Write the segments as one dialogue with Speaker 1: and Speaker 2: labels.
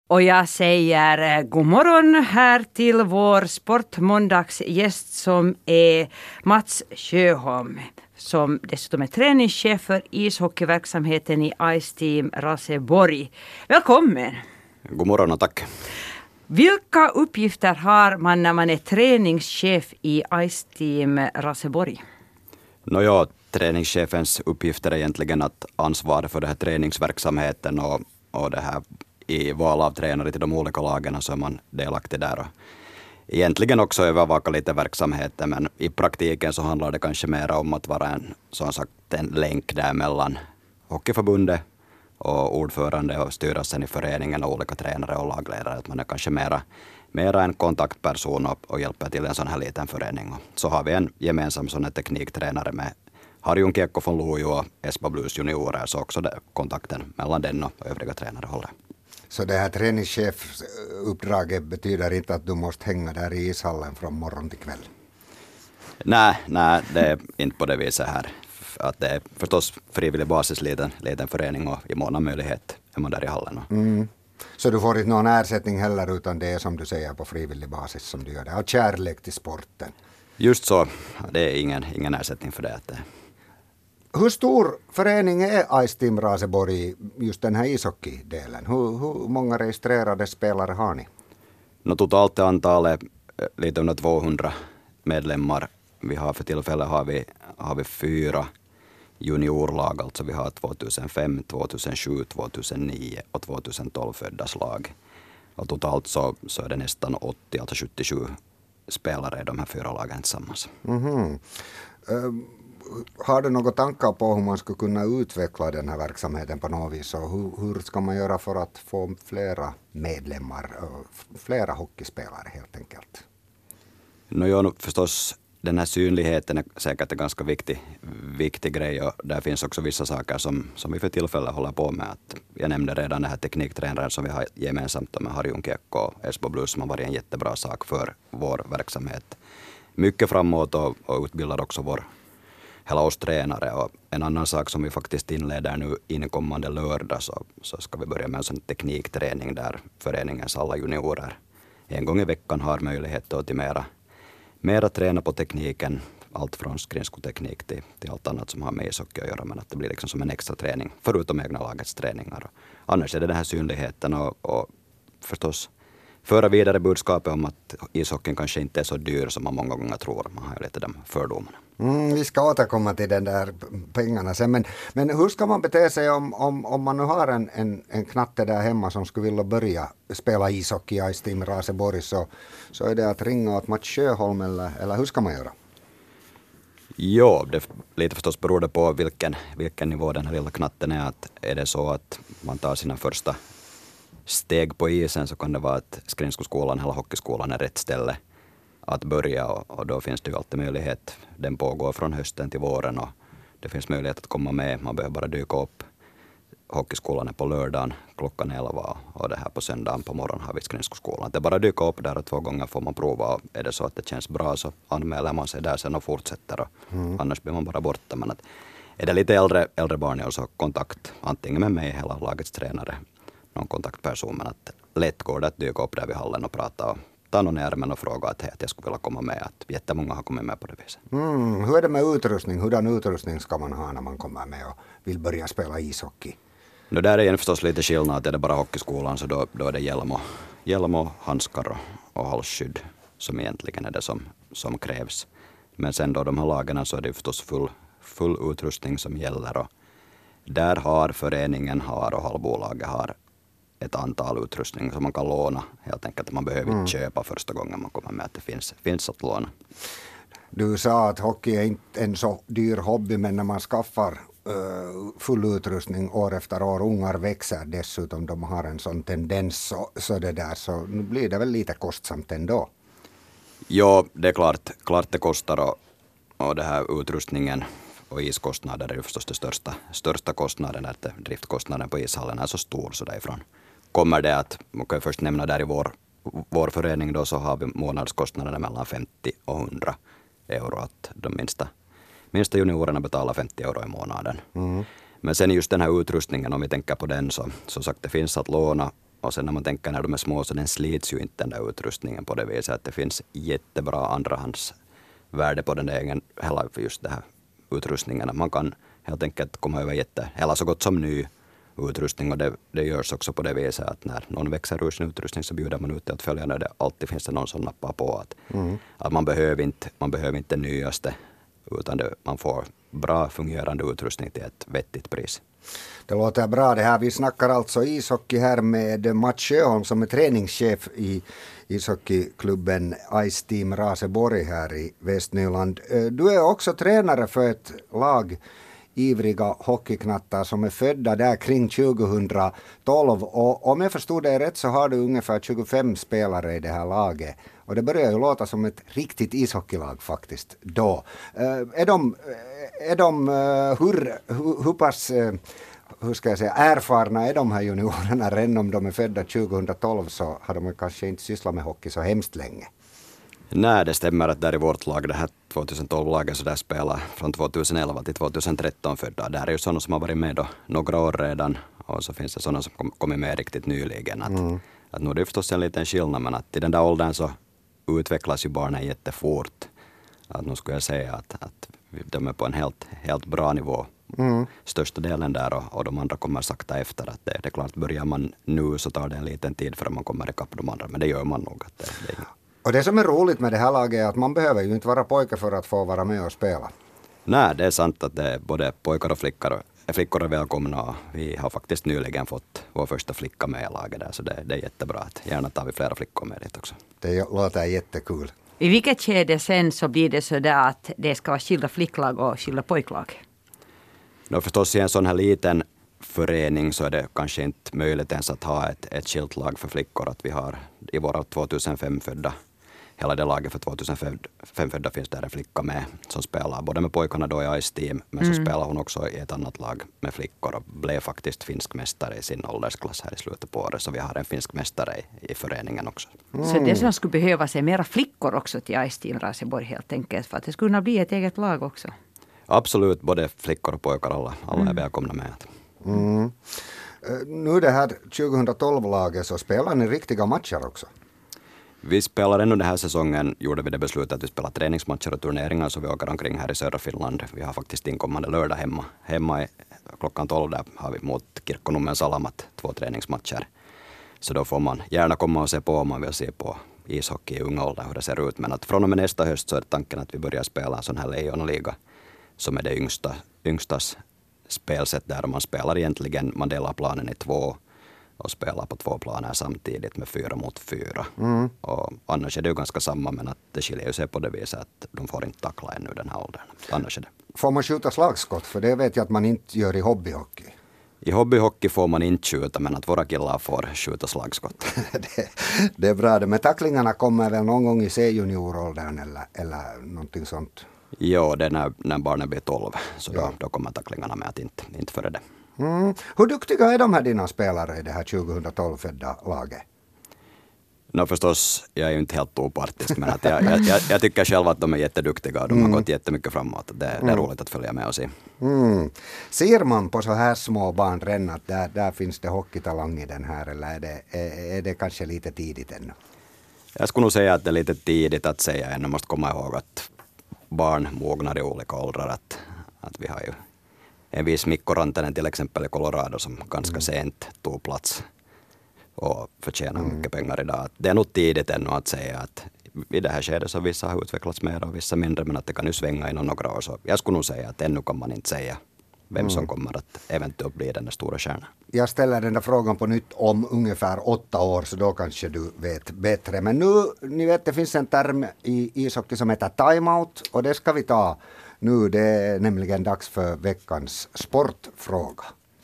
Speaker 1: Och jag säger god morgon här till vår sportmåndagsgäst som är Mats Sjöholm, som dessutom är träningschef för ishockeyverksamheten i Ice Team Raseborg. Välkommen!
Speaker 2: God morgon och tack.
Speaker 1: Vilka uppgifter har man när man är träningschef i Ice Team Raseborg?
Speaker 2: Träningschefens uppgifter är egentligen att ansvara för den här träningsverksamheten och det här i val av tränare till de olika lagen, så är man delaktig där. Och egentligen också övervaka lite verksamheten, men i praktiken så handlar det kanske mer om att vara en länk där mellan Hockeyförbundet och ordförande och styrelsen i föreningen och olika tränare och lagledare. Att man är kanske mera en kontaktperson och hjälper till en sån här liten förening. Och så har vi en gemensam sån här tekniktränare med Harjun Kiekko från Lojo och Espa Blues juniorer, så också det, kontakten mellan den och övriga tränare håller.
Speaker 3: Så det här träningschefsuppdraget betyder inte att du måste hänga där i ishallen från morgon till kväll?
Speaker 2: Nej, det är inte på det viset här. Att det är förstås frivillig basis, liten förening, och i mån av möjlighet är man där i hallen.
Speaker 3: Så du får inte någon ersättning heller, utan det är som du säger på frivillig basis som du gör det. Av kärlek till sporten.
Speaker 2: Just så, det är ingen ersättning för det.
Speaker 3: Hur stor förening är Ice Team Raseborg, just den här ishockeydelen? Hur många registrerade spelare har ni?
Speaker 2: Totalt är antalet lite under 200 medlemmar. Vi har för tillfället har vi 4 juniorlag, alltså vi har 2005, 2007, 2009 och 2012 föddas lag. Och totalt så är det nästan 80, alltså 77 spelare i de här 4 lagen tillsammans.
Speaker 3: Har du några tankar på hur man skulle kunna utveckla den här verksamheten på något vis? Och hur ska man göra för att få flera medlemmar, flera hockeyspelare helt enkelt?
Speaker 2: Förstås, den här synligheten är säkert en ganska viktig grej, och där finns också vissa saker som vi för tillfället håller på med. Jag nämnde redan den här tekniktränaren som vi har gemensamt med Harjun Kiekko och Espa Blues, som har varit en jättebra sak för vår verksamhet. Mycket framåt och utbildar också hela oss tränare. Och en annan sak som vi faktiskt inleder nu inkommande lördag, så ska vi börja med en sån teknikträning där föreningens alla juniorer en gång i veckan har möjlighet till mera träna på tekniken, allt från skridskoteknik till allt annat som har med ishockey att göra, men att det blir liksom som en extra träning förutom egna lagets träningar. Och annars är det den här synligheten och förstås föra vidare budskapet om att ishockeyn kanske inte är så dyr som man många gånger tror. Man har ju lite de fördomarna.
Speaker 3: Vi ska återkomma till den där pengarna sen. Men hur ska man bete sig om man nu har en knatte där hemma som skulle vilja börja spela ishockey i Ice Team Raseborg, så är det att ringa åt Mats Sjöholm, eller hur ska man göra?
Speaker 2: Jo, det lite förstås beror det på vilken nivå den här lilla knatten är. Är det så att man tar sina första steg på isen, så kan det vara att skridskoskolan eller hockeyskolan är rätt ställe att börja, och då finns det ju alltid möjlighet. Den pågår från hösten till våren och det finns möjlighet att komma med. Man behöver bara dyka upp. Hockeyskolan är på lördagen klockan 11 och det här på söndagen på morgonen har vi skridskoskolan. Det är bara att dyka upp där och 2 gånger får man prova, och är det så att det känns bra så anmäler man sig där sen och fortsätter, och annars blir man bara borta. Men är det lite äldre barn, så kontakt antingen med mig, hela lagets tränare, någon kontaktperson, men att lätt går det att dyka upp där vid hallen och prata och ta någon i ärmen och fråga att jag skulle vilja komma med. Att jättemånga har kommit med på det viset.
Speaker 3: Hur är det med utrustning? Hurdan utrustning ska man ha när man kommer med och vill börja spela ishockey?
Speaker 2: Där är förstås lite skillnad. Är det bara hockeyskolan, så då är det hjälm och handskar och halsskydd som egentligen är det som krävs. Men sen då de här lagarna, så är det förstås full utrustning som gäller, och där har föreningen och halvbolaget har ett antal utrustning som man kan låna. Helt enkelt, man behöver inte köpa första gången man kommer med, att det finns att låna.
Speaker 3: Du sa att hockey är inte en så dyr hobby, men när man skaffar full utrustning år efter år, ungar växer dessutom, de har en sån tendens, så nu blir det väl lite kostsamt ändå.
Speaker 2: Ja, det är klart det kostar, och det här utrustningen och iskostnader är ju förstås det största kostnaden, att driftkostnaden på ishallen är så stor, så därifrån kommer det att, man kan först nämna där i vår förening då, så har vi månadskostnaderna mellan 50 och 100 euro, att de minsta juniorerna betalar 50 euro i månaden. Men sen just den här utrustningen, om vi tänker på den, så sagt det finns att låna Och sen när man tänker när de är små så den slits ju inte den där utrustningen på det viset att det finns jättebra andrahandsvärde på den egen, hela just det här utrustningen. Man kan helt enkelt komma över hela så gott som ny utrustning och det görs också på det viset att när någon växer ur sin utrustning så bjuder man ut det att följa det alltid finns det någon som nappar på att man behöver inte det nyaste utan man får bra fungerande utrustning till ett vettigt pris.
Speaker 3: Det låter bra det här. Vi snackar alltså ishockey här med Mats Sjöholm som är träningschef i ishockeyklubben Ice Team Raseborg här i Västnyland. Du är också tränare för ett lag ivriga hockeyknattar som är födda där kring 2012 och om jag förstod det rätt så har du ungefär 25 spelare i det här laget och det börjar ju låta som ett riktigt ishockeylag faktiskt då. Är de hur pass hur ska jag säga, erfarna är de här juniorerna redan om de är födda 2012 så har de kanske inte sysslat med hockey så hemskt länge?
Speaker 2: Nej, det stämmer att där i vårt lag, det här 2012-laget, så där spelar från 2011 till 2013 födda. Där är ju sådana som har varit med då några år redan och så finns det sådana som kommit med riktigt nyligen. Att nu är det förstås en liten skillnad men att i den där åldern så utvecklas ju barnen jättefort. Att nu skulle jag säga att de är på en helt bra nivå. Största delen där och de andra kommer sakta efter. Att det är klart, börjar man nu så tar det en liten tid för att man kommer ikapp de andra. Men det gör man nog. Att det är
Speaker 3: och det som är roligt med det här laget är att man behöver ju inte vara pojke för att få vara med och spela.
Speaker 2: Nej, det är sant att det är både pojkar och flickor. Flickor är välkomna och vi har faktiskt nyligen fått vår första flicka med i laget där. Så det är jättebra. Att gärna tar vi flera flickor med dit också.
Speaker 3: Det låter jättekul.
Speaker 1: I vilket skede sen så blir det så där att det ska vara skilda flicklag och skilda pojklag?
Speaker 2: Förstås i en sån här liten förening så är det kanske inte möjligt ens att ha ett skilt lag för flickor. Att vi har i våra 2005-födda, hela det laget för 2005-födda finns där en flicka med som spelar både med pojkarna då i Ice Team men så spelar hon också i ett annat lag med flickor och blev faktiskt finsk mästare i sin åldersklass här i slutet på året. Så vi har en finsk mästare i föreningen också.
Speaker 1: Så det som skulle behövas är mera flickor också till Ice Team Raseborg helt enkelt för att det skulle kunna bli ett eget lag också.
Speaker 2: Absolut, både flickor och pojkar alla är välkomna med.
Speaker 3: Nu det här 2012-laget så spelar ni riktiga matcher också?
Speaker 2: Vi spelar ännu den här säsongen, gjorde vi det beslutet att vi spelar träningsmatcher och turneringar så vi åker omkring här i södra Finland. Vi har faktiskt inkommande lördag hemma klockan 12 där har vi mot Kirkkonummen Salamat 2 träningsmatcher. Så då får man gärna komma och se på om man vill se på ishockey i unga åldern hur det ser ut. Men att från och med nästa höst så är tanken att vi börjar spela en sån här Lejonliga som är det yngstas spelsätt där man spelar egentligen, man delar planen i 2 och spelar på 2 planer samtidigt med 4 mot 4. Och annars är det ju ganska samma men att det skiljer sig på det viset att de får inte tackla ännu den här åldern. Annars är det.
Speaker 3: Får man skjuta slagskott? För det vet jag att man inte gör i hobbyhockey.
Speaker 2: I hobbyhockey får man inte skjuta men att våra killar får skjuta slagskott.
Speaker 3: det är bra det. Men tacklingarna kommer väl någon gång i C-junioråldern eller någonting sånt?
Speaker 2: Jo, det är när barnen blir 12 så då kommer tacklingarna med att inte före det.
Speaker 3: Hur duktiga är de här dina spelare i det här 2012-födda laget?
Speaker 2: Förstås, jag är ju inte helt opartisk men att jag tycker själv att de är jätteduktiga och de har gått jättemycket framåt. Det är roligt att följa med och se.
Speaker 3: Ser man på så här små barn redan att där finns det hockeytalang i den här eller är det kanske lite tidigt ännu?
Speaker 2: Jag skulle nog säga att det är lite tidigt att säga ännu. Man måste komma ihåg att barn mognar i olika åldrar. Att vi har ju en viss Mikko Rantanen till exempel i Colorado som ganska sent tog plats och förtjänar mycket pengar idag. Det är nog tidigt ännu att säga att i det här skedet så vissa har utvecklats mer och vissa mindre men att det kan ju svänga inom några år. Så jag skulle nog säga att ännu kan man inte säga vem som kommer att eventuellt bli den där stora stjärnan.
Speaker 3: Jag ställer den där frågan på nytt om ungefär 8 år så då kanske du vet bättre. Men nu, ni vet det finns en term i ishockey som heter timeout och det ska vi ta nu. Det är nämligen dags för veckans sportfråga.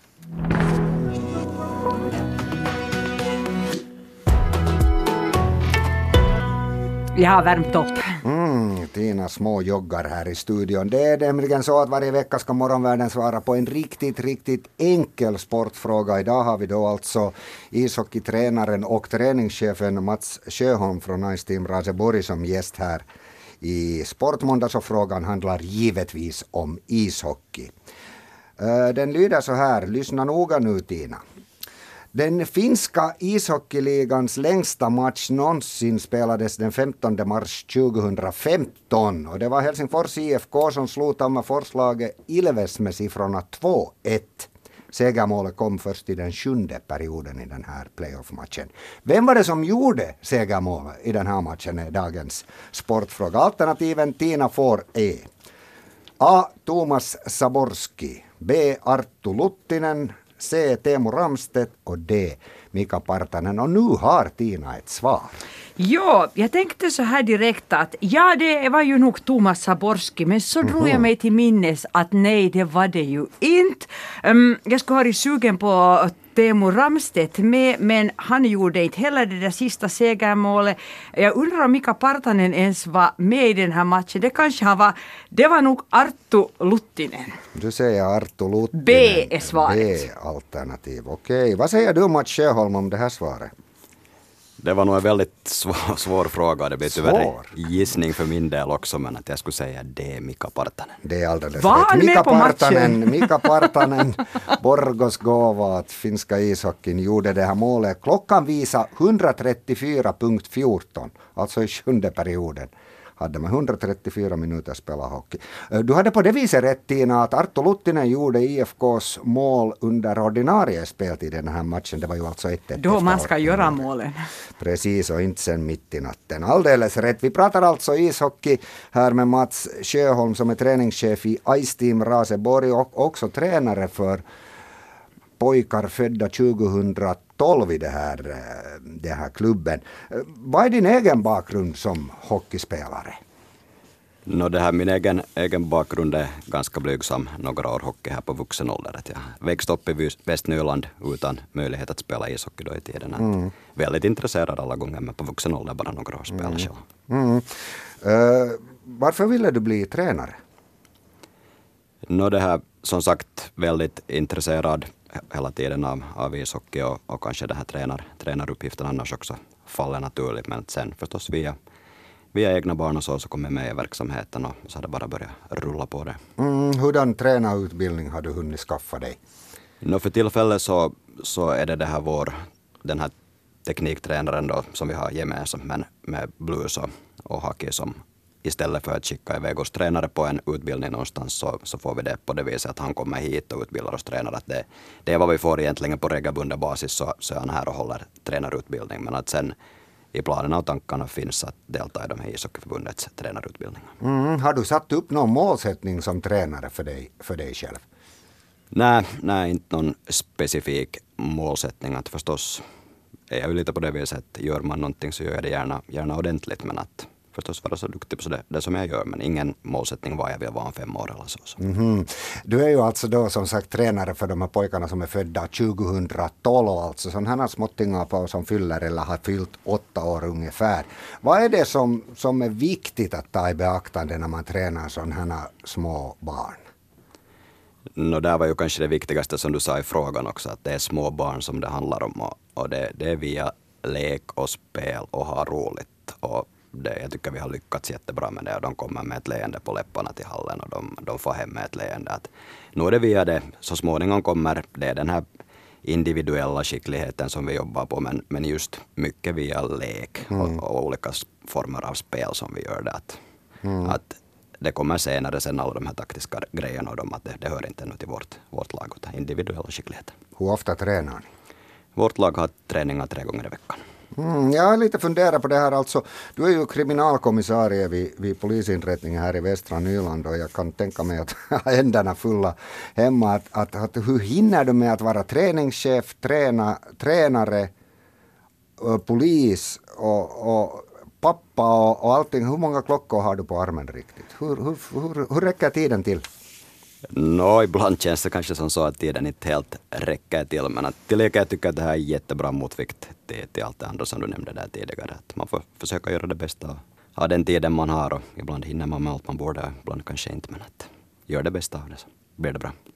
Speaker 1: Jag har värmt upp.
Speaker 3: Tina små joggar här i studion. Det är nämligen så att varje vecka ska morgonvärlden svara på en riktigt enkel sportfråga. Idag har vi då alltså ishockeytränaren och träningschefen Mats Sjöholm från Ice Team Raseborg som gäst här i Sportmåndags och frågan handlar givetvis om ishockey. Den lyder så här, lyssna noga nu Tina. Den finska ishockeyligans längsta match någonsin spelades den 15 mars 2015 och det var Helsingfors IFK som slog Tammerforslaget Ilves med siffrorna 2-1. Segermålet kom först i den 7:e perioden i den här playoff-matchen. Vem var det som gjorde segermålet i den här matchen är dagens sportfråga. Alternativen Tina får är A. Thomas Saborski, B. Arttu Luttinen, C. Teemu Ramstedt och D. Mika Partanen. Och nu har Tina ett svar.
Speaker 1: Ja, jag tänkte så här direkt att ja, det var ju nog Thomas Saborski, men så drog jag mig till minnes att nej, det var det ju inte. Jag skulle ha varit sugen på Teemu Ramstedt med, men han gjorde inte heller det där sista segermålet. Jag undrar om Mika Partanen ens var med i den här matchen. Det kanske han var. Det var nog Arttu Luttinen.
Speaker 3: Du säger Arttu Luttinen.
Speaker 1: B är svaret.
Speaker 3: B-alternativ. Okej. Vad säger du Mats Sjöholm om det här svaret?
Speaker 2: Det var nog en väldigt svår fråga. Det blir tyvärr gissning för min del också, men att jag skulle säga det är Mika Partanen.
Speaker 3: Det är alldeles
Speaker 1: var
Speaker 3: rätt.
Speaker 1: Han med på matchen?
Speaker 3: Mika Partanen, Borgos gåva att finska ishockeyn gjorde det här målet. Klockan visade 134.14, alltså i 7:e perioden. Hade man 134 minuter spela hockey. Du hade på det viset rätt, Tina, att Arttu Luttinen gjorde IFKs mål under ordinarie speltid i den här matchen. Det var ju alltså 1-1.
Speaker 1: Då man ska göra målen.
Speaker 3: Precis, och inte sen mitt i natten. Alldeles rätt. Vi pratar alltså ishockey här med Mats Sjöholm som är träningschef i Ice Team Raseborg och också tränare för pojkar födda 2012 i det här klubben. Vad är din egen bakgrund som hockeyspelare?
Speaker 2: Det här min egen bakgrund är ganska blygsam. Några år hockey här på vuxen ålder. Jag växte upp i Västnyland utan möjlighet att spela ishockey då i tiden. Väldigt intresserad alla gånger, men på vuxen ålder bara några år spela själv.
Speaker 3: Varför ville du bli tränare?
Speaker 2: Det här som sagt väldigt intresserad hela tiden av ishockey och kanske det här tränaruppgiften annars också faller naturligt, men sen förstås via egna barn och så kom jag med i verksamheten och så hade bara börjat rulla på det.
Speaker 3: Hurdan tränarutbildning har du hunnit skaffa dig?
Speaker 2: För tillfället så är det här den här tekniktränaren då, som vi har gemensamt med blues och hockey som istället för att skicka iväg oss tränare på en utbildning någonstans så får vi det på det viset att han kommer hit och utbildar oss tränare. Att det är vad vi får egentligen på regelbunden basis, så är han här och håller tränarutbildning. Men att sen i planerna och tankarna finns att delta i de här ishockeyförbundets tränarutbildningar.
Speaker 3: Har du satt upp någon målsättning som tränare för dig själv?
Speaker 2: Nej, inte någon specifik målsättning. Att förstås är jag ju lite på det viset att gör man någonting så gör jag det gärna ordentligt, men att förstås vara så duktig på det som jag gör, men ingen målsättning var jag vill vara om 5 år eller så.
Speaker 3: Du är ju alltså då som sagt tränare för de här pojkarna som är födda 2012, alltså sådana här småttingar på som fyller eller har fyllt 8 år ungefär. Vad är det som är viktigt att ta i beaktande när man tränar sådana här små barn?
Speaker 2: Där var ju kanske det viktigaste som du sa i frågan också, att det är små barn som det handlar om och det är via lek och spel och ha roligt, och jag tycker vi har lyckats jättebra med det, och de kommer med ett leende på läpparna till hallen och de får hem med ett leende. Att nu är det via det, så småningom kommer det den här individuella skickligheten som vi jobbar på, men just mycket via lek och olika former av spel som vi gör det. Att det kommer senare sen alla de här taktiska grejerna och att det hör inte ännu till vårt lag, utan individuella skickligheter.
Speaker 3: Hur ofta tränar ni?
Speaker 2: Vårt lag har träningar 3 gånger i veckan.
Speaker 3: Jag har lite funderat på det här. Alltså, du är ju kriminalkommissarie vid polisinrättningen här i Västra Nyland, och jag kan tänka mig att ha händerna fulla hemma. Att hur hinner du med att vara träningschef, tränare, polis och pappa och allting? Hur många klockor har du på armen riktigt? Hur räcker tiden till?
Speaker 2: Ibland känns det kanske som så att tiden inte helt räcker till, men att tillika jag tycker att det här är jättebra motvikt till allt det andra som du nämnde där tidigare. Att man får försöka göra det bästa och ha den tiden man har, och ibland hinner man med allt man borde, ibland kanske inte, men att gör det bästa av det så blir det bra.